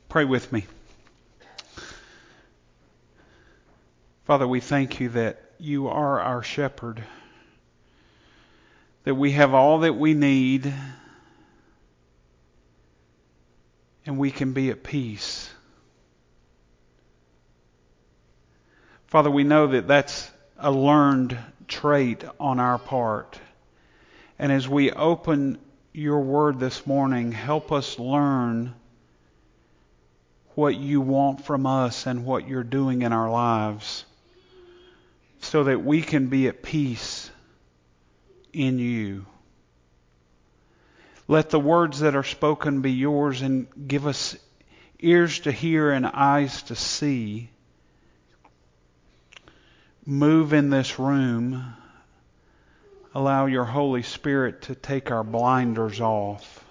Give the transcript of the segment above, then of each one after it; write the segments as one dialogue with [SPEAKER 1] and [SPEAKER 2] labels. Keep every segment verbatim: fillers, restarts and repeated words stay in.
[SPEAKER 1] Pray with me. Father, we thank you that you are our shepherd, that we have all that we need, and we can be at peace. Father, we know that that's a learned trait on our part. And as we open your word this morning, help us learn what you want from us and what you're doing in our lives, so that we can be at peace in you. Let the words that are spoken be yours, and give us ears to hear and eyes to see. Move in this room. Allow your Holy Spirit to take our blinders off.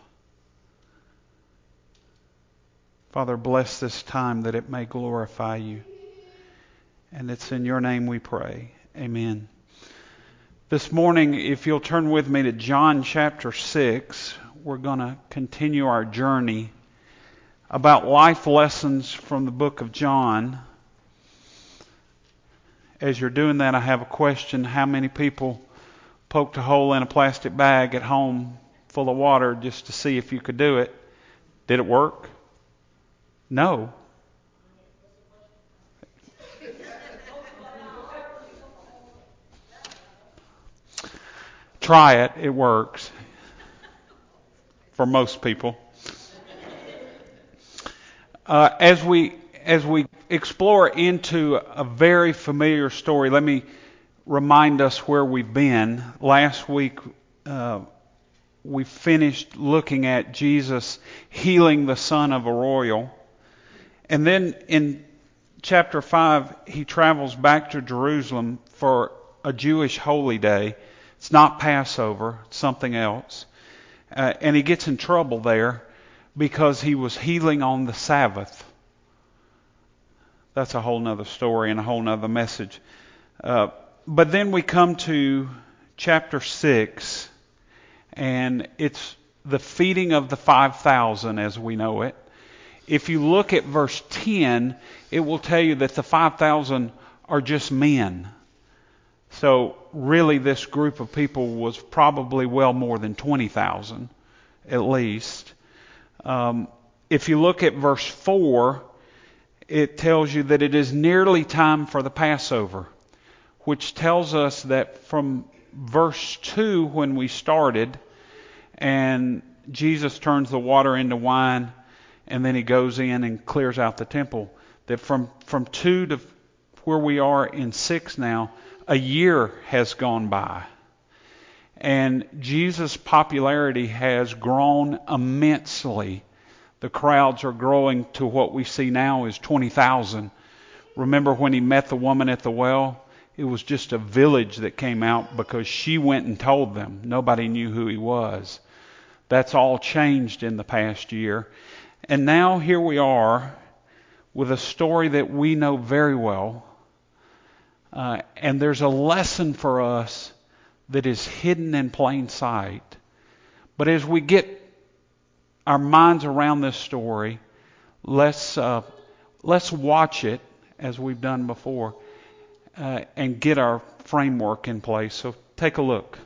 [SPEAKER 1] Father, bless this time that it may glorify you. And it's in your name we pray. Amen. This morning, if you'll turn with me to John chapter six, we're going to continue our journey about life lessons from the book of John. As you're doing that, I have a question. How many people poked a hole in a plastic bag at home full of water just to see if you could do it? Did it work? No. Try it. It works. For most people. Uh, as we as we explore into a very familiar story, let me remind us where we've been. Last week, uh, we finished looking at Jesus healing the son of a royal. And then in chapter five, he travels back to Jerusalem for a Jewish holy day. It's not Passover, it's something else. Uh, and he gets in trouble there because he was healing on the Sabbath. That's a whole nother story and a whole nother message. Uh, but then we come to chapter six, and it's the feeding of the five thousand as we know it. If you look at verse ten, it will tell you that the five thousand are just men. So really this group of people was probably well more than twenty thousand at least. Um, if you look at verse four, it tells you that it is nearly time for the Passover, which tells us that from verse two when we started, and Jesus turns the water into wine, and then he goes in and clears out the temple, that from, from two to where we are in six now, a year has gone by. And Jesus' popularity has grown immensely. The crowds are growing to what we see now is twenty thousand. Remember when he met the woman at the well? It was just a village that came out because she went and told them. Nobody knew who he was. That's all changed in the past year. And now here we are with a story that we know very well. Uh, and there's a lesson for us that is hidden in plain sight. But as we get our minds around this story, let's uh, let's watch it as we've done before uh, and get our framework in place. So take a look.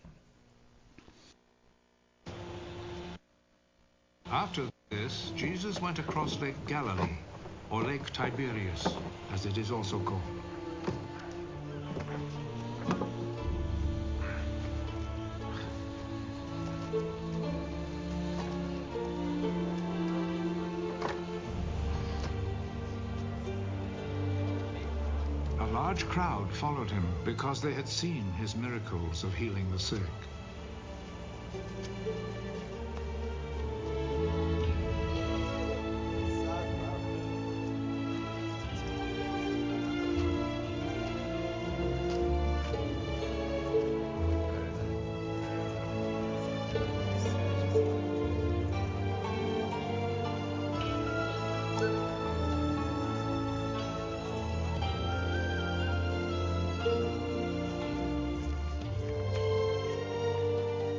[SPEAKER 2] After this, Jesus went across Lake Galilee, or Lake Tiberias, as it is also called. A large crowd followed him because they had seen his miracles of healing the sick.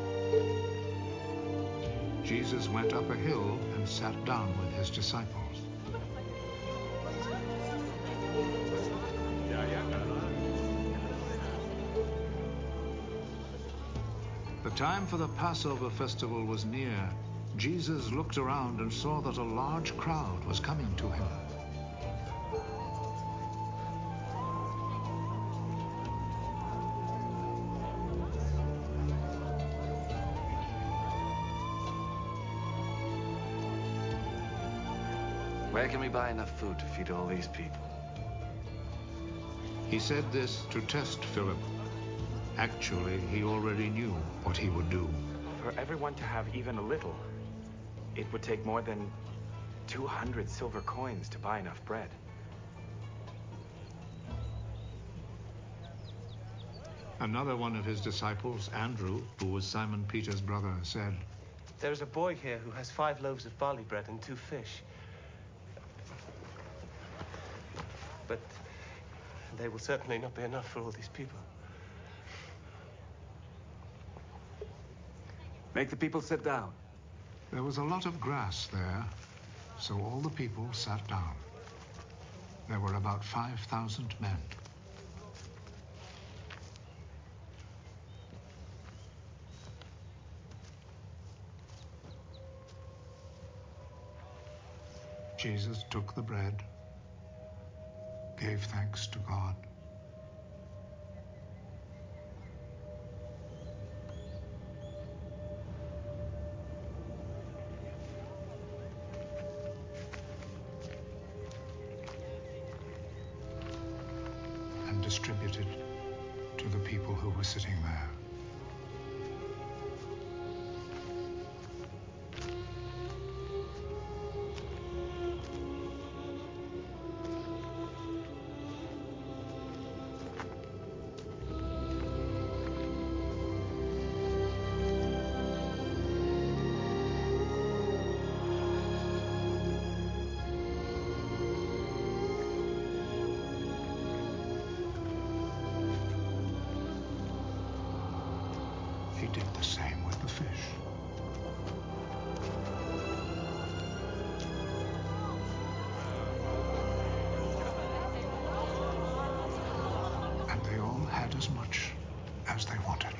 [SPEAKER 2] Jesus went up a hill and sat down with his disciples. time for the Passover festival was near, Jesus looked around and saw that a large crowd was coming to him.
[SPEAKER 3] Where can we buy enough food to feed all these people?
[SPEAKER 2] He said this to test Philip. Actually, he already knew what he would do.
[SPEAKER 4] For everyone to have even a little, it would take more than two hundred silver coins to buy enough bread.
[SPEAKER 2] Another one of his disciples, Andrew, who was Simon Peter's brother, said,
[SPEAKER 5] "There is a boy here who has five loaves of barley bread and two fish. But they will certainly not be enough for all these people."
[SPEAKER 3] Make the people sit down.
[SPEAKER 2] There was a lot of grass there, so all the people sat down. There were about five thousand men. Jesus took the bread, gave thanks to God, and distributed to the people who were sitting there. He did the same with the fish. And they all had as much as they wanted.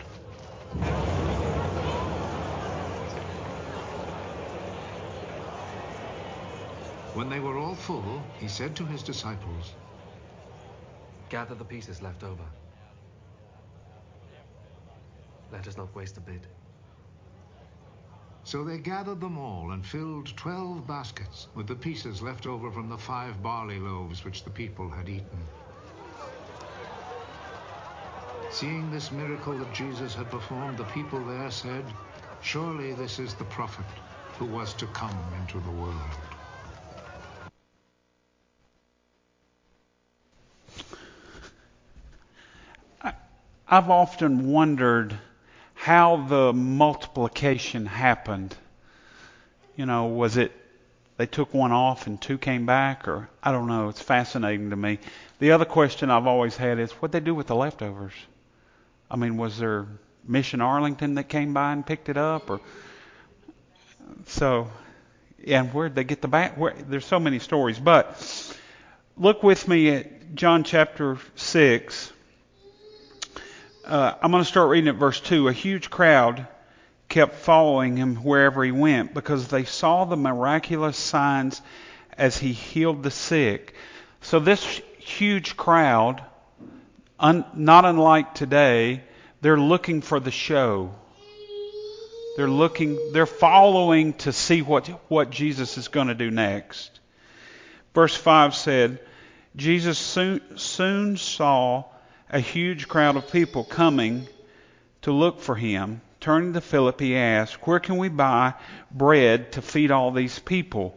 [SPEAKER 2] When they were all full, he said to his disciples,
[SPEAKER 3] Gather the pieces left over. Let us not waste a bit.
[SPEAKER 2] So they gathered them all and filled twelve baskets with the pieces left over from the five barley loaves which the people had eaten. Seeing this miracle that Jesus had performed, the people there said, "Surely this is the prophet who was to come into the world."
[SPEAKER 1] I've often wondered how the multiplication happened. You know, was it they took one off and two came back, or I don't know. It's fascinating to me. The other question I've always had is, what'd they do with the leftovers? I mean, was there Mission Arlington that came by and picked it up, or so? Yeah, and where'd they get the back? Where, there's so many stories, but look with me at John chapter six. Uh, I'm going to start reading at verse two. A huge crowd kept following him wherever he went because they saw the miraculous signs as he healed the sick. So this huge crowd, un, not unlike today, they're looking for the show. They're looking, they're following to see what, what Jesus is going to do next. Verse five said, Jesus soon, soon saw a huge crowd of people coming to look for him. Turning to Philip, he asked, "Where can we buy bread to feed all these people?"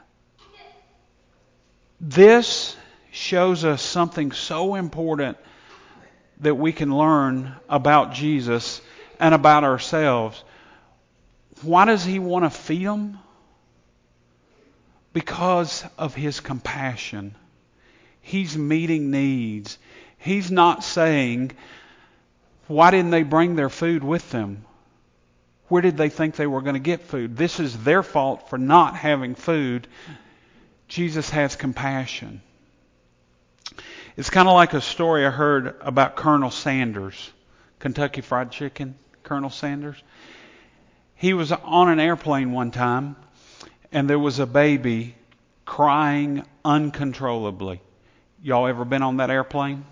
[SPEAKER 1] This shows us something so important that we can learn about Jesus and about ourselves. Why does he want to feed them? Because of his compassion. He's meeting needs. He's not saying, why didn't they bring their food with them? Where did they think they were going to get food? This is their fault for not having food. Jesus has compassion. It's kind of like a story I heard about Colonel Sanders, Kentucky Fried Chicken, Colonel Sanders. He was on an airplane one time, and there was a baby crying uncontrollably. Y'all ever been on that airplane?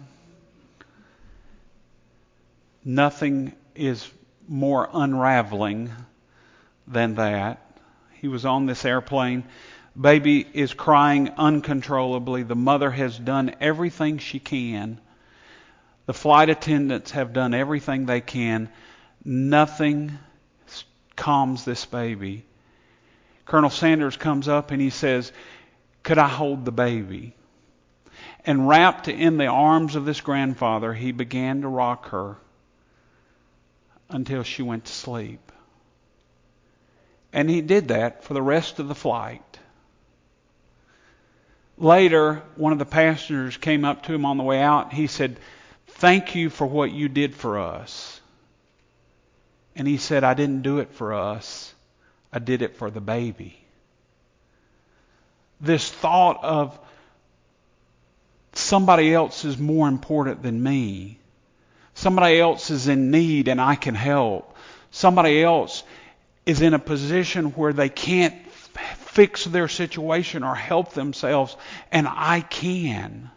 [SPEAKER 1] Nothing is more unraveling than that. He was on this airplane. Baby is crying uncontrollably. The mother has done everything she can. The flight attendants have done everything they can. Nothing calms this baby. Colonel Sanders comes up and he says, "Could I hold the baby?" And wrapped in the arms of this grandfather, he began to rock her until she went to sleep. And he did that for the rest of the flight. Later, one of the passengers came up to him on the way out. He said, "Thank you for what you did for us." And he said, "I didn't do it for us. I did it for the baby." This thought of somebody else is more important than me. Somebody else is in need and I can help. Somebody else is in a position where they can't fix their situation or help themselves, and I can.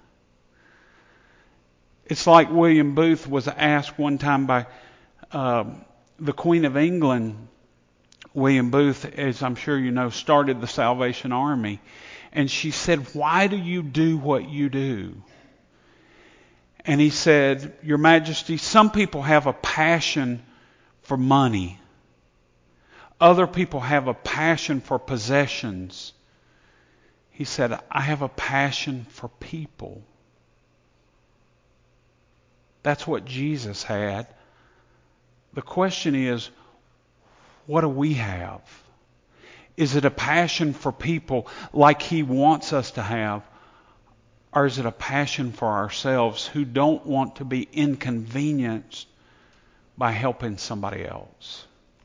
[SPEAKER 1] It's like William Booth was asked one time by uh, the Queen of England. William Booth, as I'm sure you know, started the Salvation Army. And she said, "Why do you do what you do?" And he said, "Your Majesty, some people have a passion for money. Other people have a passion for possessions." He said, "I have a passion for people." That's what Jesus had. The question is, what do we have? Is it a passion for people like He wants us to have? Or is it a passion for ourselves who don't want to be inconvenienced by helping somebody else?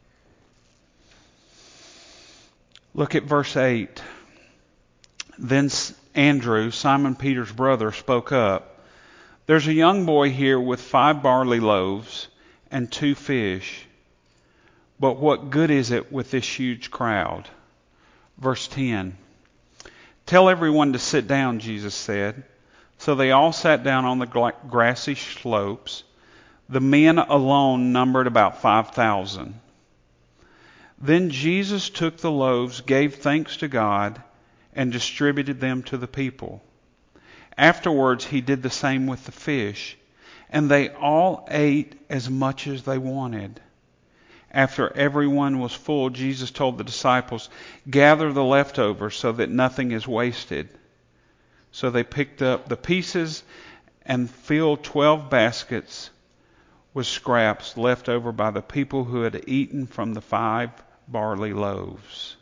[SPEAKER 1] Look at verse eight. Then Andrew, Simon Peter's brother, spoke up. "There's a young boy here with five barley loaves and two fish. But what good is it with this huge crowd?" Verse ten. "Tell everyone to sit down," Jesus said. So they all sat down on the grassy slopes. The men alone numbered about five thousand. Then Jesus took the loaves, gave thanks to God, and distributed them to the people. Afterwards, He did the same with the fish, and they all ate as much as they wanted. After everyone was full, Jesus told the disciples, "Gather the leftovers so that nothing is wasted." So they picked up the pieces and filled twelve baskets with scraps left over by the people who had eaten from the five barley loaves.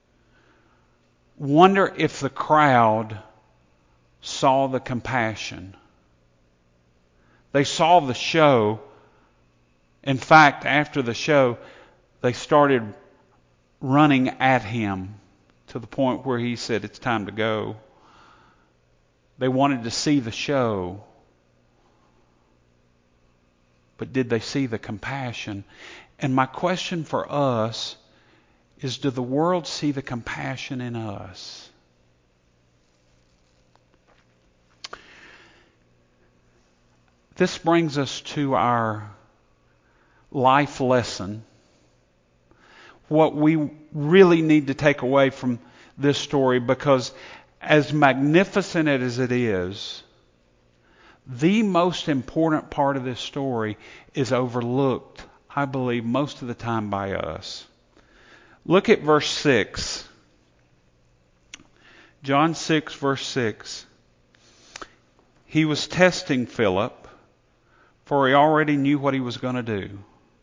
[SPEAKER 1] Wonder if the crowd saw the compassion. They saw the show. In fact, after the show, they started running at Him to the point where He said, "It's time to go." They wanted to see the show. But did they see the compassion? And my question for us is, do the world see the compassion in us? This brings us to our life lesson. What we really need to take away from this story, because as magnificent as it is, the most important part of this story is overlooked, I believe, most of the time by us. Look at verse six. John six, verse six. He was testing Philip, for he already knew what he was going to do.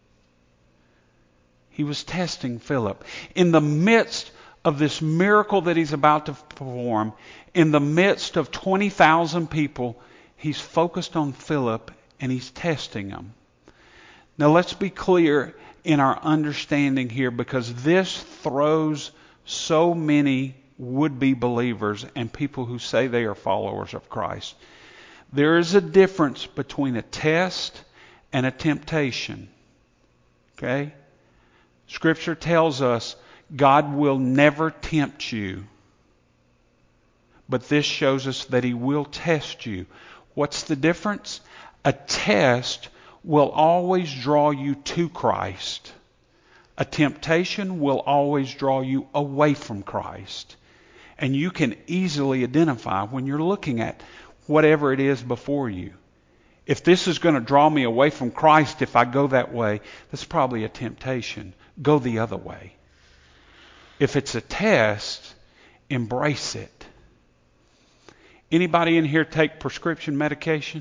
[SPEAKER 1] He was testing Philip. In the midst of this miracle that he's about to perform, in the midst of twenty thousand people, he's focused on Philip and he's testing him. Now let's be clear in our understanding here, because this throws so many would-be believers and people who say they are followers of Christ. There is a difference between a test and a temptation. Okay? Scripture tells us God will never tempt you. But this shows us that He will test you. What's the difference? A test will always draw you to Christ. A temptation will always draw you away from Christ. And you can easily identify when you're looking at whatever it is before you. If this is going to draw me away from Christ, if I go that way, that's probably a temptation. Go the other way. If it's a test, embrace it. Anybody in here take prescription medication?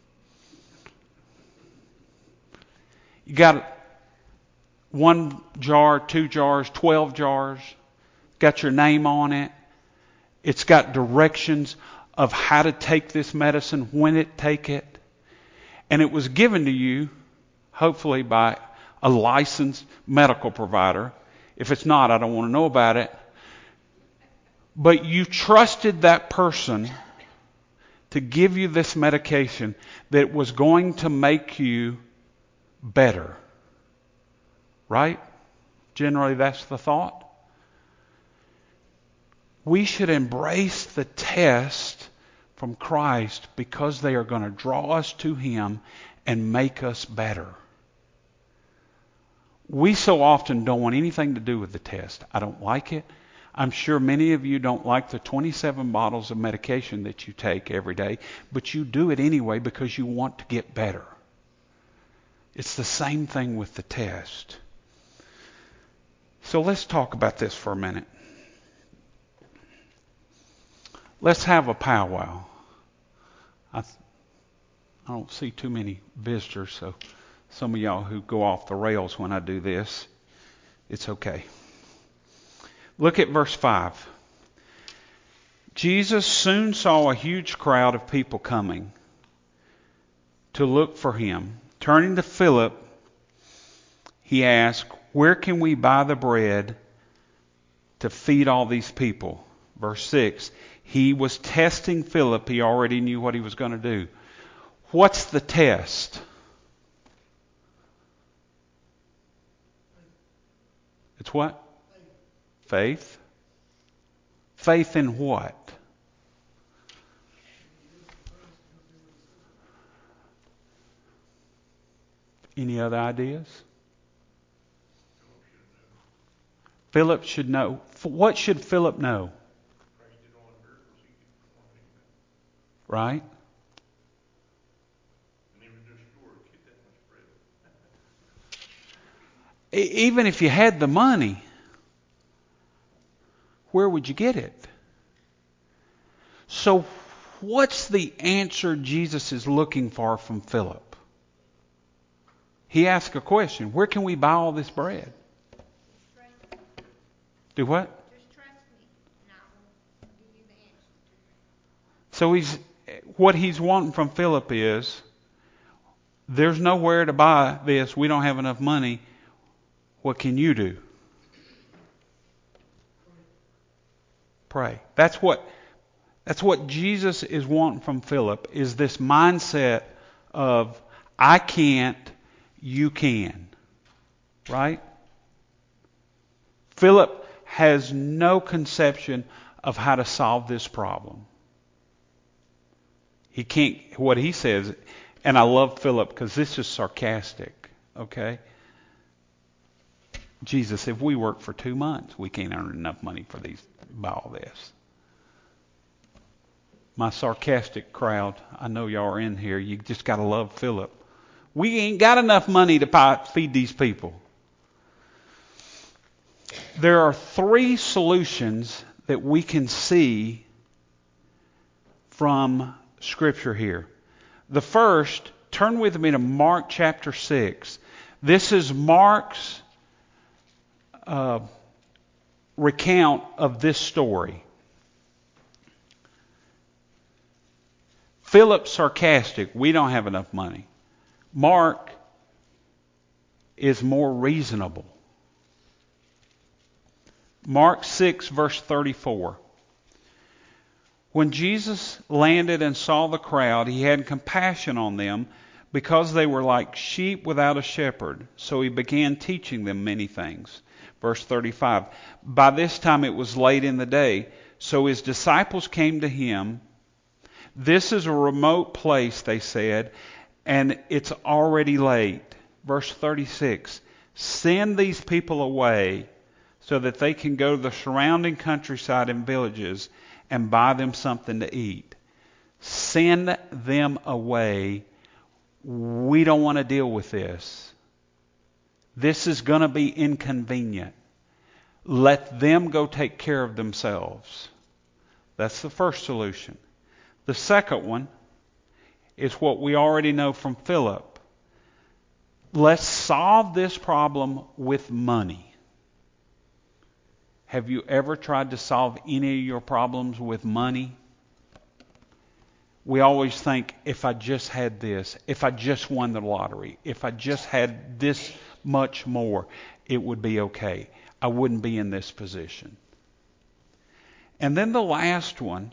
[SPEAKER 1] You got one jar, two jars, twelve jars. Got your name on it. It's got directions of how to take this medicine, when to take it. And it was given to you, hopefully by a licensed medical provider. If it's not, I don't want to know about it. But you trusted that person to give you this medication that was going to make you better. Right? Generally, that's the thought. We should embrace the test from Christ because they are going to draw us to Him and make us better. We so often don't want anything to do with the test. I don't like it. I'm sure many of you don't like the twenty-seven bottles of medication that you take every day, but you do it anyway because you want to get better. It's the same thing with the test. So let's talk about this for a minute. Let's have a powwow. I, I don't see too many visitors, so some of y'all who go off the rails when I do this, it's okay. Look at verse five. Jesus soon saw a huge crowd of people coming to look for Him. Turning to Philip, He asked, "Where can we buy the bread to feed all these people?" Verse six. He was testing Philip. He already knew what he was going to do. What's the test? It's what? Faith. Faith in what? Any other ideas? Philip should know. What should Philip know? Right? Even if you had the money, where would you get it? So, what's the answer Jesus is looking for from Philip? He asked a question. Where can we buy all this bread? Do what?
[SPEAKER 6] Just trust me, and I will give you the answer.
[SPEAKER 1] So he's what he's wanting from Philip is, there's nowhere to buy this. We don't have enough money. What can you do? Pray. That's what that's what Jesus is wanting from Philip, is this mindset of I can't, you can. Right? Philip has no conception of how to solve this problem. He can't, what he says, and I love Philip because this is sarcastic, okay? Jesus, if we work for two months, we can't earn enough money for these, buy all this. My sarcastic crowd, I know y'all are in here, you just got to love Philip. We ain't got enough money to buy, feed these people. There are three solutions that we can see from Scripture here. The first, turn with me to Mark chapter six. This is Mark's uh, recount of this story. Philip's sarcastic. We don't have enough money. Mark is more reasonable. Mark six, verse thirty-four. When Jesus landed and saw the crowd, He had compassion on them because they were like sheep without a shepherd. So he began teaching them many things. Verse thirty-five. By this time it was late in the day, so his disciples came to him. This is a remote place, they said, and it's already late. Verse thirty-six. Send these people away so that they can go to the surrounding countryside and villages and buy them something to eat. Send them away. We don't want to deal with this. This is going to be inconvenient. Let them go take care of themselves. That's the first solution. The second one is what we already know from Philip. Let's solve this problem with money. Have you ever tried to solve any of your problems with money? We always think, if I just had this, if I just won the lottery, if I just had this much more, it would be okay. I wouldn't be in this position. And then the last one,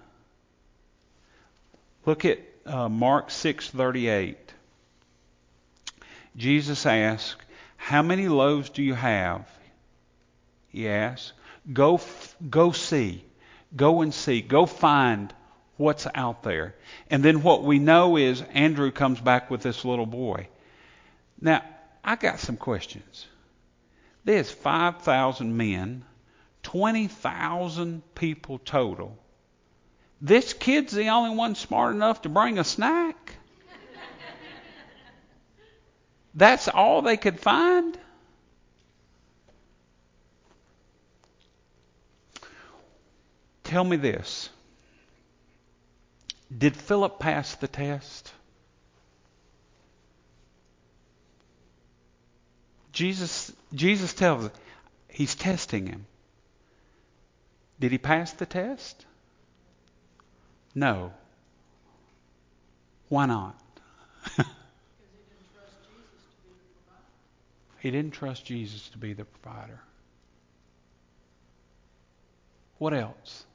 [SPEAKER 1] look at uh, Mark six thirty-eight. Jesus asked, how many loaves do you have? He asked. Go, go see. Go and see. Go find what's out there. And then what we know is Andrew comes back with this little boy. Now, I got some questions. There's five thousand men, twenty thousand people total. This kid's the only one smart enough to bring a snack? That's all they could find? Tell me this. Did Philip pass the test? Jesus, Jesus tells us he's testing him. Did he pass the test? No. Why not? He didn't trust Jesus to be the provider. What else?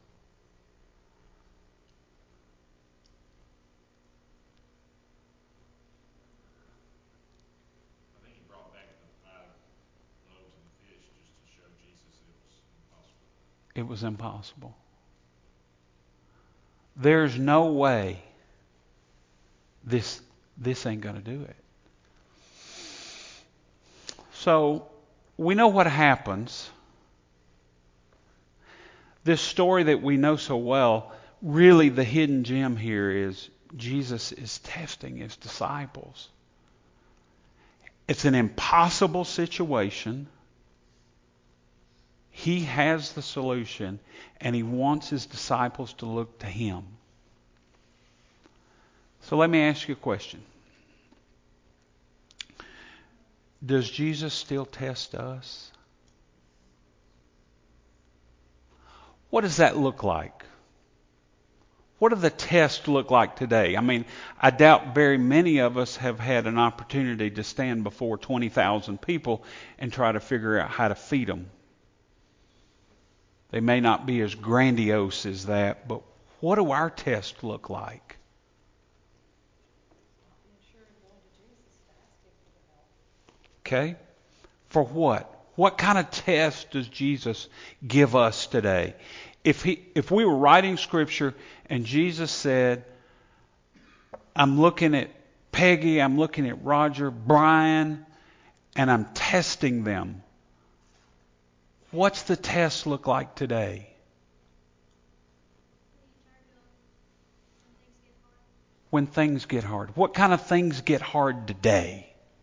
[SPEAKER 7] I think he brought back the five loaves and the fish just to show Jesus it was impossible.
[SPEAKER 1] It was impossible. There's no way this this ain't going to do it. So we know what happens. This story that we know so well, really the hidden gem here is Jesus is testing his disciples. It's an impossible situation. He has the solution, and he wants his disciples to look to him. So let me ask you a question. Does Jesus still test us? What does that look like? What do the tests look like today? I mean, I doubt very many of us have had an opportunity to stand before twenty thousand people and try to figure out how to feed them. They may not be as grandiose as that, but what do our tests look like? Okay? For what? What kind of test does Jesus give us today? If he, if we were writing Scripture and Jesus said, I'm looking at Peggy, I'm looking at Roger, Brian, and I'm testing them. What's the test look like today? When things get hard. What kind of things get hard today?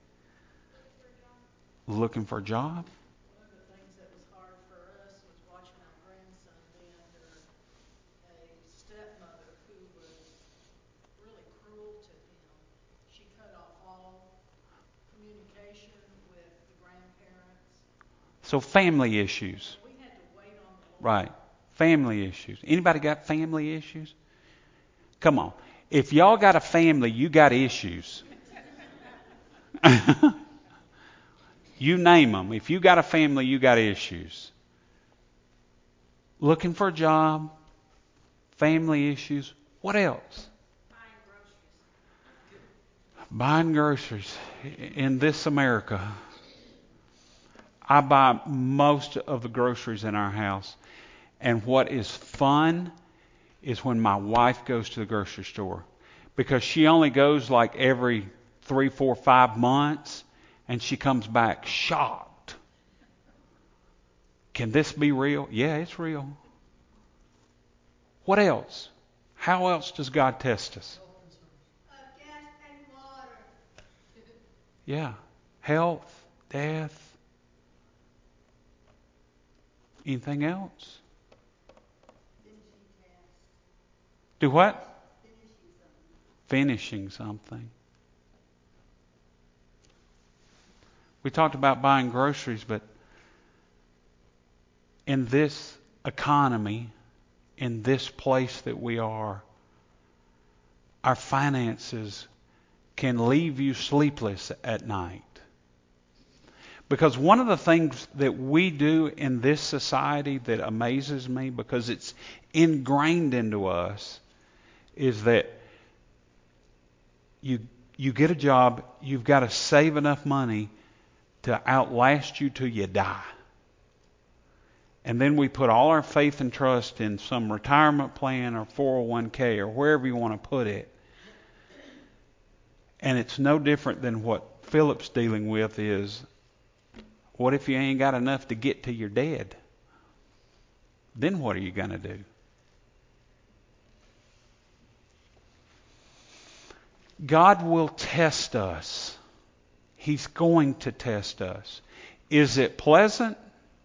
[SPEAKER 1] Looking for a job?
[SPEAKER 8] One of the things that was hard for us was watching our grandson be under a stepmother who was really cruel to him. She cut off all communication with the grandparents.
[SPEAKER 1] So family issues.
[SPEAKER 8] We had to wait on the Lord.
[SPEAKER 1] Right. Family issues. Anybody got family issues? Come on. If y'all got a family, you got issues. You name them. If you got a family, you got issues. Looking for a job, family issues. What else?
[SPEAKER 6] Buying groceries.
[SPEAKER 1] Buying groceries in this America, I buy most of the groceries in our house. And what is fun is when my wife goes to the grocery store, because she only goes like every three, four, five months, and she comes back shocked. Can this be real? Yeah, it's real. What else? How else does God test us?
[SPEAKER 6] Uh, gas and water.
[SPEAKER 1] Yeah. Health, death. Anything else?
[SPEAKER 6] Finishing tasks.
[SPEAKER 1] Do what?
[SPEAKER 6] Finishing something.
[SPEAKER 1] Finishing something. We talked about buying groceries, but in this economy, in this place that we are, our finances can leave you sleepless at night. Because one of the things that we do in this society that amazes me, because it's ingrained into us, is that you you get a job, you've got to save enough money to outlast you till you die. And then we put all our faith and trust in some retirement plan or four oh one k or wherever you want to put it. And it's no different than what Philip's dealing with is, what if you ain't got enough to get to your dead? Then what are you going to do? God will test us. He's going to test us. Is it pleasant?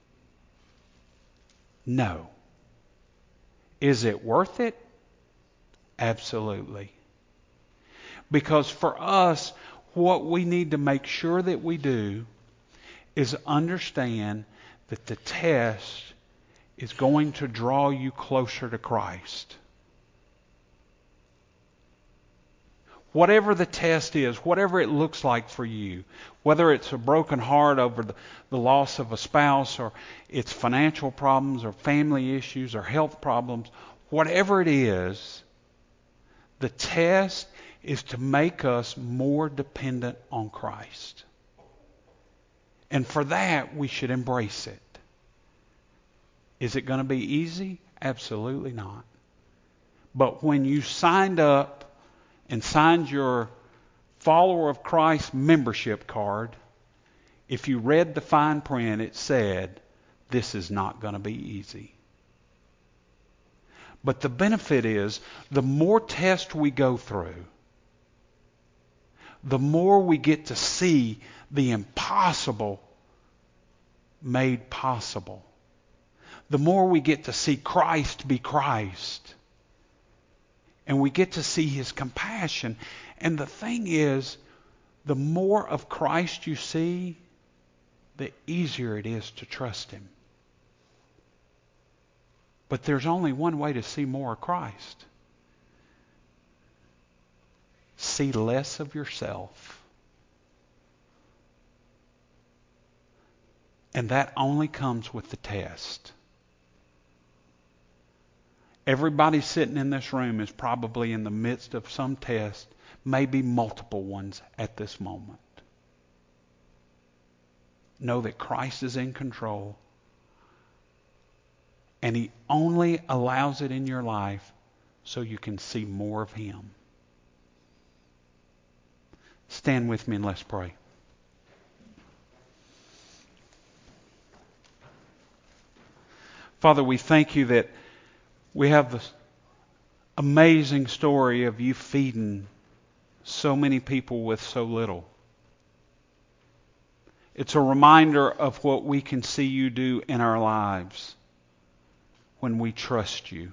[SPEAKER 1] No. Is it worth it? Absolutely. Because for us, what we need to make sure that we do is understand that the test is going to draw you closer to Christ. Whatever the test is, whatever it looks like for you, whether it's a broken heart over the, the loss of a spouse, or it's financial problems, or family issues, or health problems, whatever it is, the test is to make us more dependent on Christ. And for that, we should embrace it. Is it going to be easy? Absolutely not. But when you signed up and signed your Follower of Christ membership card, if you read the fine print, it said, this is not going to be easy. But the benefit is, the more tests we go through, the more we get to see the impossible made possible. The more we get to see Christ be Christ. And we get to see His compassion. And the thing is, the more of Christ you see, the easier it is to trust Him. But there's only one way to see more of Christ. See less of yourself. And that only comes with the test. Everybody sitting in this room is probably in the midst of some test, maybe multiple ones at this moment. Know that Christ is in control, and He only allows it in your life so you can see more of Him. Stand with me and let's pray. Father, we thank You that we have this amazing story of You feeding so many people with so little. It's a reminder of what we can see You do in our lives when we trust You.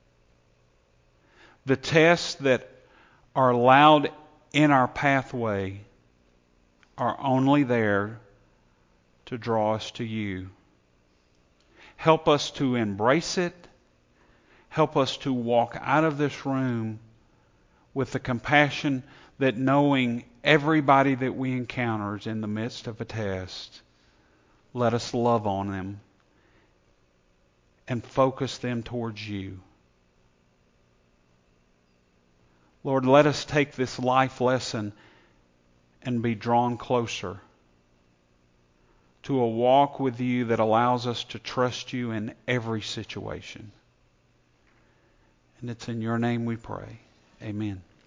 [SPEAKER 1] The tests that are allowed in our pathway are only there to draw us to You. Help us to embrace it. Help us to walk out of this room with the compassion that knowing everybody that we encounter is in the midst of a test, let us love on them and focus them towards You. Lord, let us take this life lesson and be drawn closer to a walk with you that allows us to trust you in every situation. And it's in your name we pray. Amen.